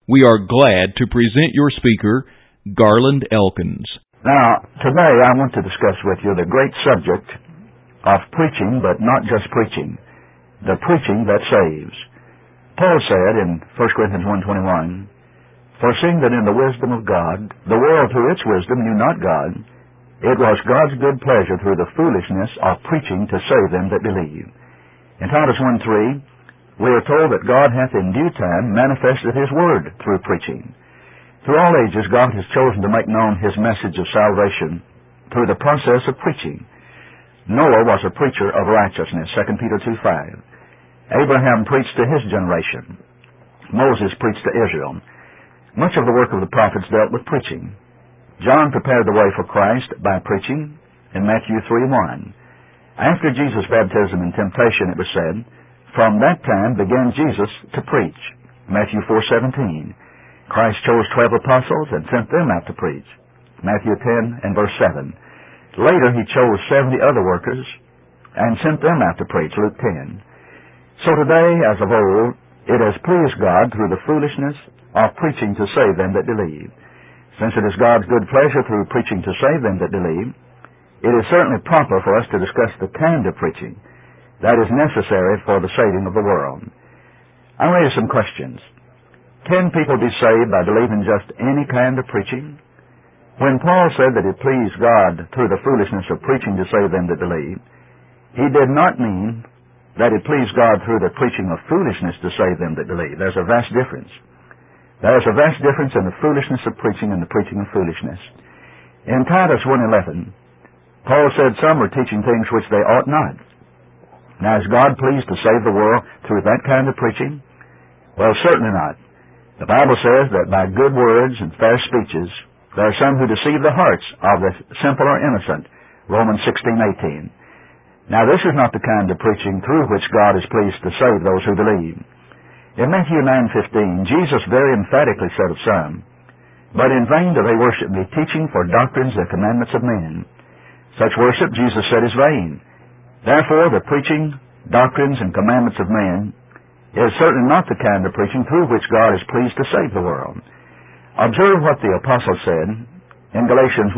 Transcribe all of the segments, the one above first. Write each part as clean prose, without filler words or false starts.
We are glad to present your speaker, Garland Elkins. Now, today I want to discuss with you the great subject of preaching, but not just preaching, the preaching that saves. Paul said in 1 Corinthians 1:21, "Foreseeing that in the wisdom of God, the world through its wisdom knew not God, it was God's good pleasure through the foolishness of preaching to save them that believe." In Titus 1:3, we are told that God hath in due time manifested His Word through preaching. Through all ages, God has chosen to make known His message of salvation through the process of preaching. Noah was a preacher of righteousness, 2 Peter 2:5. Abraham preached to his generation. Moses preached to Israel. Much of the work of the prophets dealt with preaching. John prepared the way for Christ by preaching in Matthew 3:1. After Jesus' baptism and temptation, it was said, "From that time began Jesus to preach." Matthew 4:17. Christ chose 12 apostles and sent them out to preach. Matthew 10 and verse 7. Later He chose 70 other workers and sent them out to preach. Luke 10. So today, as of old, it has pleased God through the foolishness of preaching to save them that believe. Since it is God's good pleasure through preaching to save them that believe, it is certainly proper for us to discuss the kind of preaching that is necessary for the saving of the world. I'll raise some questions. Can people be saved by believing just any kind of preaching? When Paul said that it pleased God through the foolishness of preaching to save them that believe, he did not mean that it pleased God through the preaching of foolishness to save them that believe. There's a vast difference. There's a vast difference in the foolishness of preaching and the preaching of foolishness. In Titus 1:11, Paul said some were teaching things which they ought not. Now, is God pleased to save the world through that kind of preaching? Well, certainly not. The Bible says that by good words and fair speeches, there are some who deceive the hearts of the simple or innocent. Romans 16:18. Now, this is not the kind of preaching through which God is pleased to save those who believe. In Matthew 9:15, Jesus very emphatically said of some, "But in vain do they worship me, teaching for doctrines and commandments of men." Such worship, Jesus said, is vain. Therefore, the preaching, doctrines, and commandments of men is certainly not the kind of preaching through which God is pleased to save the world. Observe what the Apostle said in Galatians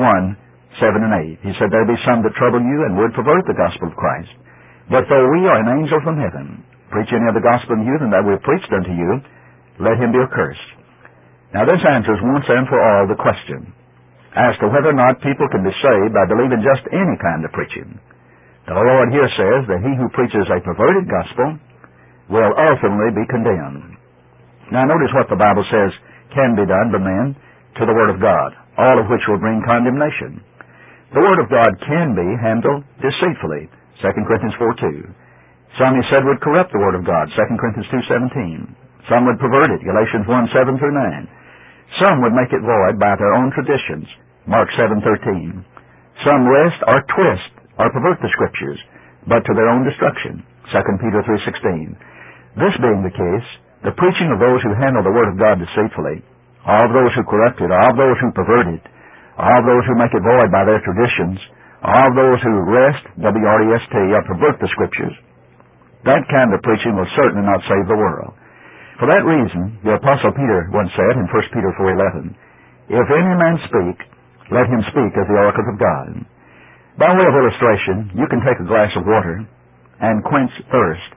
1:7 and 8. He said, "There be some that trouble you and would pervert the gospel of Christ. But though we or an angel from heaven preach any of the gospel unto you than that we have preached unto you, let him be accursed." Now this answers once and for all the question as to whether or not people can be saved by believing just any kind of preaching. The Lord here says that he who preaches a perverted gospel will ultimately be condemned. Now notice what the Bible says can be done by men to the Word of God, all of which will bring condemnation. The Word of God can be handled deceitfully, 2 Corinthians 4:2. Some, he said, would corrupt the Word of God, 2 Corinthians 2:17. Some would pervert it, Galatians 1:7 through 9. Some would make it void by their own traditions, Mark 7:13. Some wrest or twist or pervert the Scriptures, but to their own destruction, 2 Peter 3:16. This being the case, the preaching of those who handle the Word of God deceitfully, all of those who corrupt it, all of those who pervert it, all of those who make it void by their traditions, all of those who wrest, W-R-E-S-T, or pervert the Scriptures, that kind of preaching will certainly not save the world. For that reason, the Apostle Peter once said in 1 Peter 4:11, "If any man speak, let him speak as the oracles of God." By way of illustration, you can take a glass of water and quench thirst,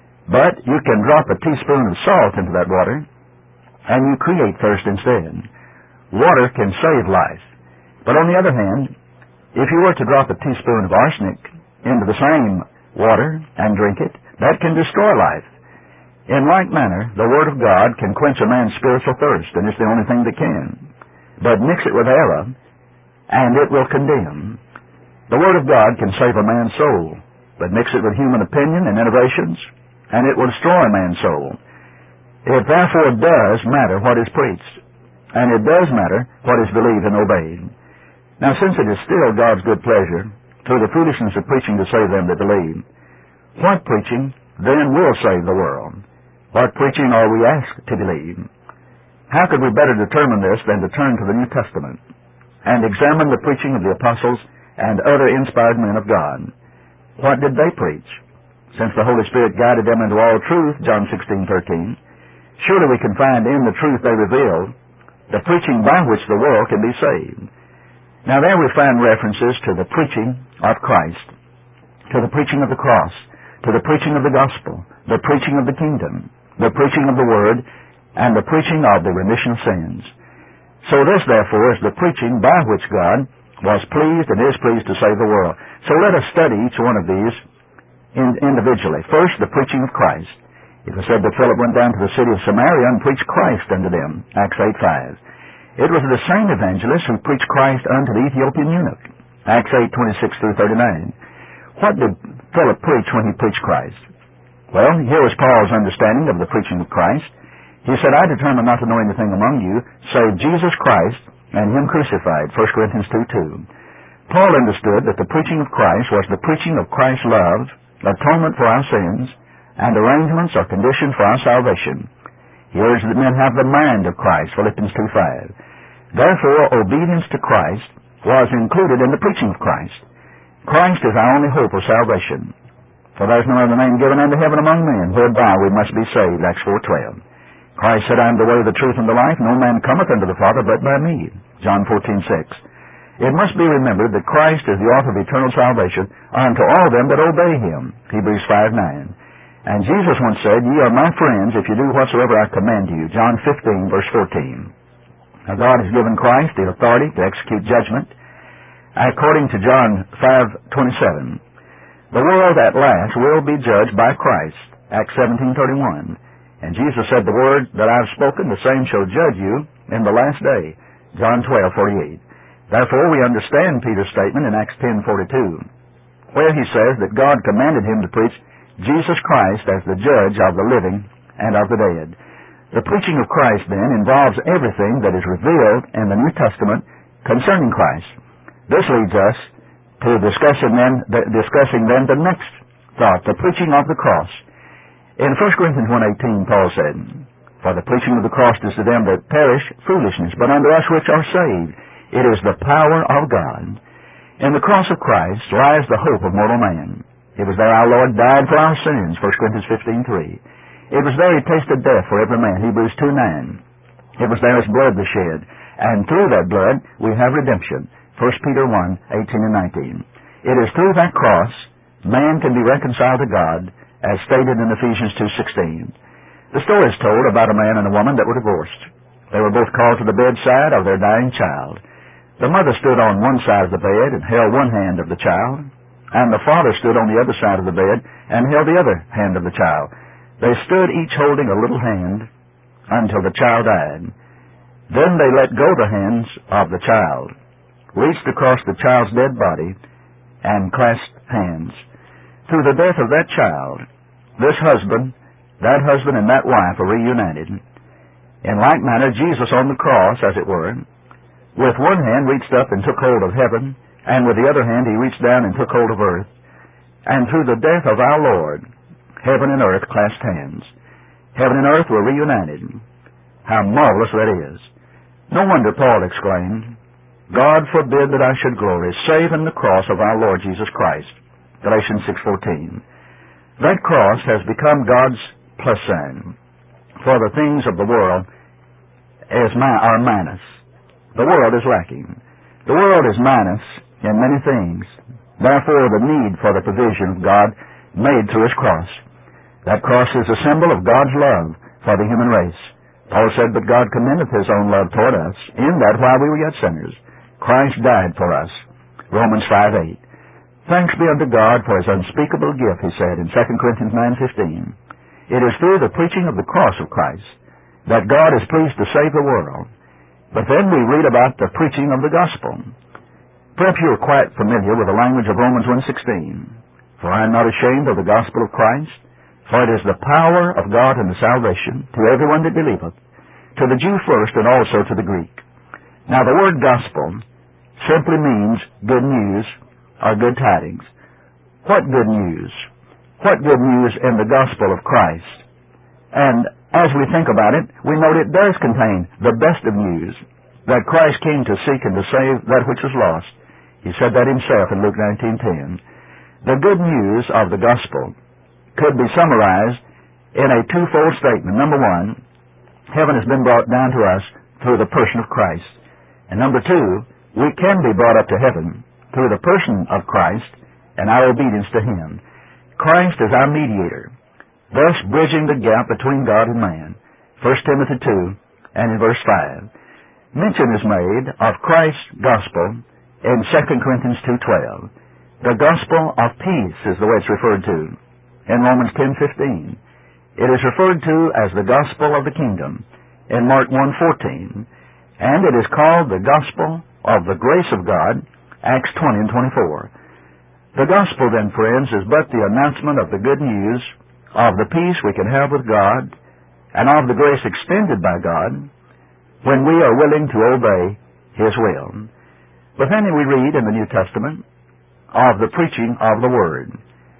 but you can drop a teaspoon of salt into that water, and you create thirst instead. Water can save life. But on the other hand, if you were to drop a teaspoon of arsenic into the same water and drink it, that can destroy life. In like manner, the Word of God can quench a man's spiritual thirst, and it's the only thing that can. But mix it with error, and it will condemn. The Word of God can save a man's soul, but mix it with human opinion and innovations, and it will destroy a man's soul. It therefore does matter what is preached, and it does matter what is believed and obeyed. Now, since it is still God's good pleasure, through the foolishness of preaching to save them that believe, what preaching then will save the world? What preaching are we asked to believe? How could we better determine this than to turn to the New Testament and examine the preaching of the apostles and other inspired men of God? What did they preach? Since the Holy Spirit guided them into all truth, John 16:13, Surely we can find in the truth they reveal the preaching by which the world can be saved. Now there we find references to the preaching of Christ, to the preaching of the cross, to the preaching of the gospel, the preaching of the kingdom, the preaching of the word, and the preaching of the remission of sins. So this, therefore, is the preaching by which God was pleased and is pleased to save the world. So let us study each one of these individually. First, the preaching of Christ. It was said that Philip went down to the city of Samaria and preached Christ unto them, Acts 8:5. It was the same evangelist who preached Christ unto the Ethiopian eunuch, Acts 8:26-39. What did Philip preach when he preached Christ? Well, here was Paul's understanding of the preaching of Christ. He said, I determined not to know anything among you save Jesus Christ and Him crucified, 1 Corinthians 2:2. Paul understood that the preaching of Christ was the preaching of Christ's love, atonement for our sins, and arrangements or conditions for our salvation. He urged that men have the mind of Christ, Philippians 2:5. Therefore, obedience to Christ was included in the preaching of Christ. Christ is our only hope of salvation. For there is no other name given unto heaven among men, whereby we must be saved, Acts 4:12. Christ said, I am the way, the truth, and the life. No man cometh unto the Father but by me, John 14:6. It must be remembered that Christ is the author of eternal salvation unto all them that obey Him, Hebrews 5:9. And Jesus once said, Ye are my friends if you do whatsoever I command you, John 15:14. Now God has given Christ the authority to execute judgment. According to John 5:27, the world at last will be judged by Christ, Acts 17:31. And Jesus said, The word that I have spoken, the same shall judge you in the last day, John 12:48. Therefore we understand Peter's statement in Acts 10:42, where he says that God commanded him to preach Jesus Christ as the judge of the living and of the dead. The preaching of Christ, then, involves everything that is revealed in the New Testament concerning Christ. This leads us to discussing then the next thought, the preaching of the cross. In 1 Corinthians 1:18, Paul said, For the preaching of the cross is to them that perish foolishness, but unto us which are saved it is the power of God. In the cross of Christ lies the hope of mortal man. It was there our Lord died for our sins, 1 Corinthians 15:3. It was there He tasted death for every man, Hebrews 2:9. It was there His blood was shed, and through that blood we have redemption, 1 Peter 1:18-19. It is through that cross man can be reconciled to God, as stated in Ephesians 2:16. The story is told about a man and a woman that were divorced. They were both called to the bedside of their dying child. The mother stood on one side of the bed and held one hand of the child, and the father stood on the other side of the bed and held the other hand of the child. They stood each holding a little hand until the child died. Then they let go the hands of the child, reached across the child's dead body, and clasped hands. Through the death of that child, that husband and that wife are reunited. In like manner, Jesus on the cross, as it were, with one hand reached up and took hold of heaven, and with the other hand He reached down and took hold of earth. And through the death of our Lord, heaven and earth clasped hands. Heaven and earth were reunited. How marvelous that is. No wonder Paul exclaimed, God forbid that I should glory, save in the cross of our Lord Jesus Christ. Galatians 6:14. That cross has become God's plus sign, for the things of the world are minus. The world is lacking. The world is minus in many things. Therefore, the need for the provision of God made through His cross. That cross is a symbol of God's love for the human race. Paul said, But God commendeth His own love toward us, in that while we were yet sinners, Christ died for us. Romans 5:8. Thanks be unto God for His unspeakable gift, he said in 2 Corinthians 9:15. It is through the preaching of the cross of Christ that God is pleased to save the world. But then we read about the preaching of the gospel. Perhaps you are quite familiar with the language of Romans 1:16. For I am not ashamed of the gospel of Christ, for it is the power of God unto salvation to everyone that believeth, to the Jew first and also to the Greek. Now the word gospel simply means good news or good tidings. What good news? What good news in the gospel of Christ? And as we think about it, we note it does contain the best of news, that Christ came to seek and to save that which was lost. He said that Himself in Luke 19:10. The good news of the gospel could be summarized in a twofold statement. Number one, Heaven has been brought down to us through the person of Christ. And number two, we can be brought up to heaven through the person of Christ and our obedience to Him. Christ is our mediator, thus bridging the gap between God and man. 1 Timothy 2 and in verse 5. Mention is made of Christ's gospel in 2 Corinthians 2:12. The gospel of peace is the way it's referred to in Romans 10:15. It is referred to as the gospel of the kingdom in Mark 1:14, and it is called the gospel of the grace of God, Acts 20 and 24. The gospel, then, friends, is but the announcement of the good news of the peace we can have with God and of the grace extended by God when we are willing to obey His will. But then we read in the New Testament of the preaching of the Word.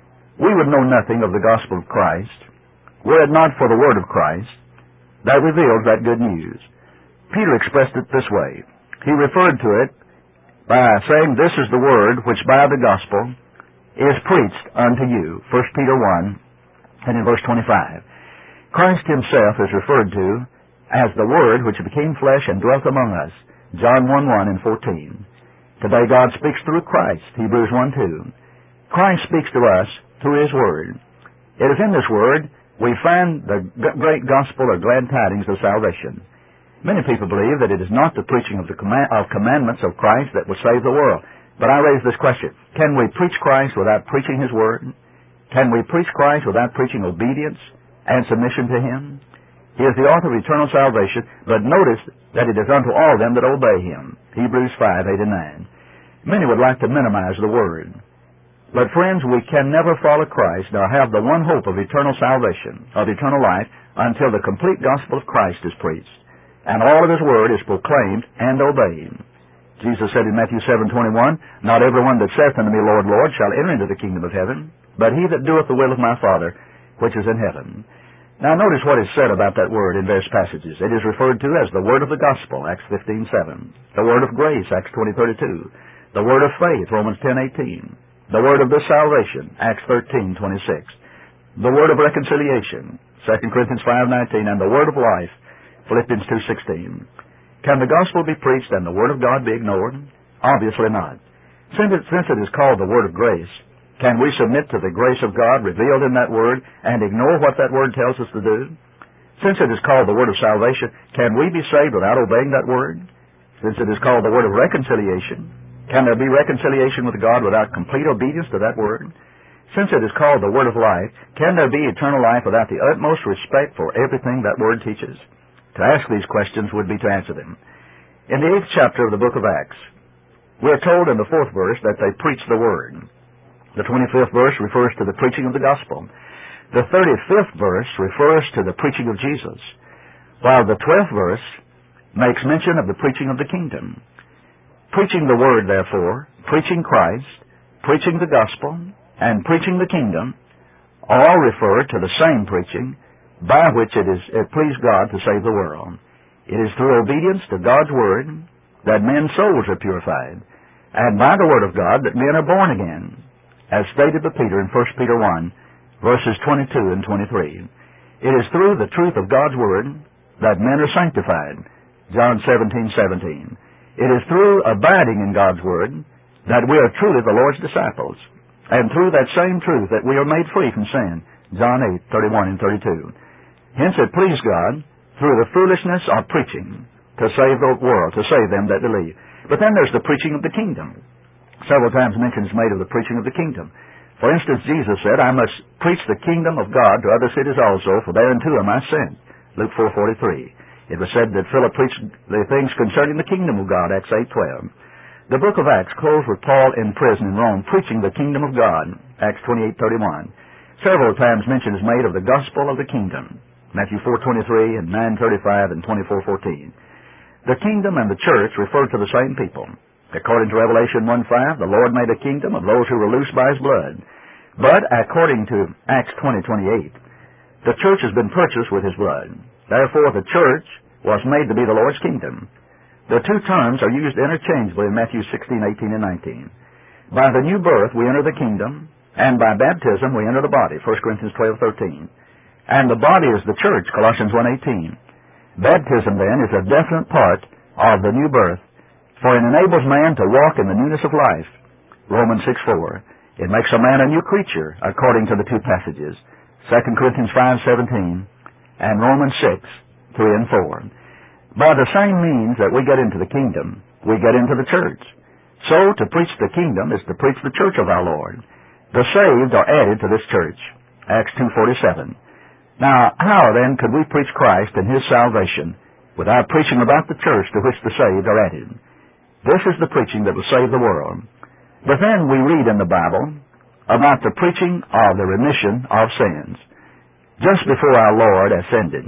We would know nothing of the gospel of Christ were it not for the Word of Christ that reveals that good news. Peter expressed it this way. He referred to it by saying, "This is the word which by the gospel is preached unto you." 1 Peter 1 and in verse 25. Christ Himself is referred to as the Word which became flesh and dwelt among us. John 1:1 and 14. Today God speaks through Christ. Hebrews 1:2. Christ speaks to us through His Word. It is in this Word we find the great gospel or glad tidings of salvation. Many people believe that it is not the preaching of the commandments of Christ that will save the world. But I raise this question. Can we preach Christ without preaching His Word? Can we preach Christ without preaching obedience and submission to Him? He is the author of eternal salvation, but notice that it is unto all them that obey Him. Hebrews 5:8 and 9. Many would like to minimize the Word. But friends, we can never follow Christ nor have the one hope of eternal salvation, of eternal life, until the complete gospel of Christ is preached, and all of His Word is proclaimed and obeyed. Jesus said in Matthew 7:21, "Not every one that saith unto me, Lord, Lord, shall enter into the kingdom of heaven, but he that doeth the will of my Father which is in heaven." Now notice what is said about that word in various passages. It is referred to as the word of the gospel, Acts 15:7, the word of grace, Acts 20:32, the word of faith, Romans 10:18, the word of the salvation, Acts 13:26, the word of reconciliation, 2 Corinthians 5:19, and the word of life, Philippians 2:16. Can the gospel be preached and the word of God be ignored? Obviously not. Since it is called the word of grace, can we submit to the grace of God revealed in that word and ignore what that word tells us to do? Since it is called the word of salvation, can we be saved without obeying that word? Since it is called the word of reconciliation, can there be reconciliation with God without complete obedience to that word? Since it is called the word of life, can there be eternal life without the utmost respect for everything that word teaches? To ask these questions would be to answer them. In the 8th chapter of the book of Acts, we are told in the 4th verse that they preached the word. The 25th verse refers to the preaching of the gospel. The 35th verse refers to the preaching of Jesus, while the 12th verse makes mention of the preaching of the kingdom. Preaching the word, therefore, preaching Christ, preaching the gospel, and preaching the kingdom all refer to the same preaching by which it pleased God to save the world. It is through obedience to God's word that men's souls are purified, and by the word of God that men are born again, as stated by Peter in 1 Peter 1, verses 22 and 23. It is through the truth of God's word that men are sanctified, John 17:17. It is through abiding in God's word that we are truly the Lord's disciples, and through that same truth that we are made free from sin, John 8:31 and 32. Hence it pleased God, through the foolishness of preaching, to save the world, to save them that believe. But then there's the preaching of the kingdom. Several times mention is made of the preaching of the kingdom. For instance, Jesus said, "I must preach the kingdom of God to other cities also, for thereunto am I sent." Luke 4:43. It was said that Philip preached the things concerning the kingdom of God, Acts 8:12. The book of Acts closed with Paul in prison in Rome, preaching the kingdom of God, Acts 28:31. Several times mention is made of the gospel of the kingdom, Matthew 4:23 and 9:35 and 24:14. The kingdom and the church refer to the same people. According to Revelation 1:5, the Lord made a kingdom of those who were loosed by His blood. But according to Acts 20:28, the church has been purchased with His blood. Therefore, the church was made to be the Lord's kingdom. The two terms are used interchangeably in Matthew 16:18 and 19. By the new birth, we enter the kingdom, and by baptism, we enter the body, 1 Corinthians 12:13. And the body is the church, Colossians 1:18. Baptism, then, is a definite part of the new birth, for it enables man to walk in the newness of life. Romans 6:4. It makes a man a new creature, according to the two passages, 2 Corinthians 5:17 and Romans 6:3 and 4. By the same means that we get into the kingdom, we get into the church. So, to preach the kingdom is to preach the church of our Lord. The saved are added to this church, Acts 2:47. Now, how then could we preach Christ and His salvation without preaching about the church to which the saved are added? This is the preaching that will save the world. But then we read in the Bible about the preaching of the remission of sins. Just before our Lord ascended,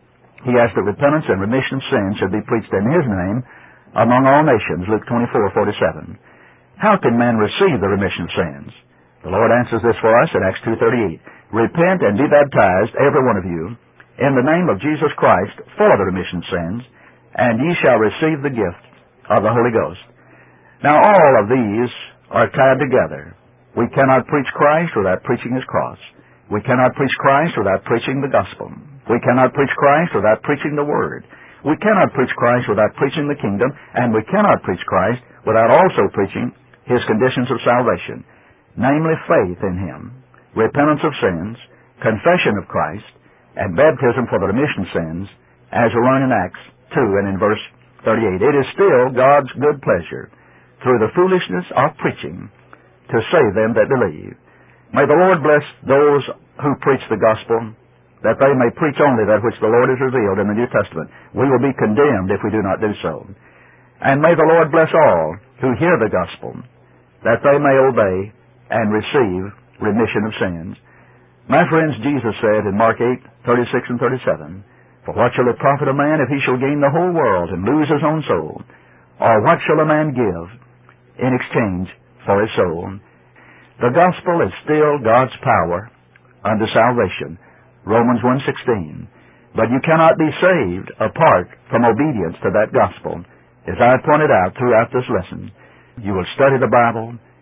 He asked that repentance and remission of sins should be preached in His name among all nations, Luke 24:47. How can man receive the remission of sins? The Lord answers this for us in Acts 2:38. Repent and be baptized, every one of you, in the name of Jesus Christ for the remission of sins, and ye shall receive the gift of the Holy Ghost. Now all of these are tied together. We cannot preach Christ without preaching His cross. We cannot preach Christ without preaching the gospel. We cannot preach Christ without preaching the Word. We cannot preach Christ without preaching the kingdom, and we cannot preach Christ without also preaching His conditions of salvation, namely faith in Him, repentance of sins, confession of Christ, and baptism for the remission of sins, as we learn in Acts 2 and in verse 38. It is still God's good pleasure, through the foolishness of preaching, to save them that believe. May the Lord bless those who preach the gospel, that they may preach only that which the Lord has revealed in the New Testament. We will be condemned if we do not do so. And may the Lord bless all who hear the gospel, that they may obey and receive remission of sins. My friends, Jesus said in Mark 8:36 and 37, For what shall it profit a man if he shall gain the whole world and lose his own soul? Or what shall a man give in exchange for his soul? The gospel is still God's power unto salvation, Romans 1:16. But you cannot be saved apart from obedience to that gospel. As I have pointed out throughout this lesson, you will study the Bible,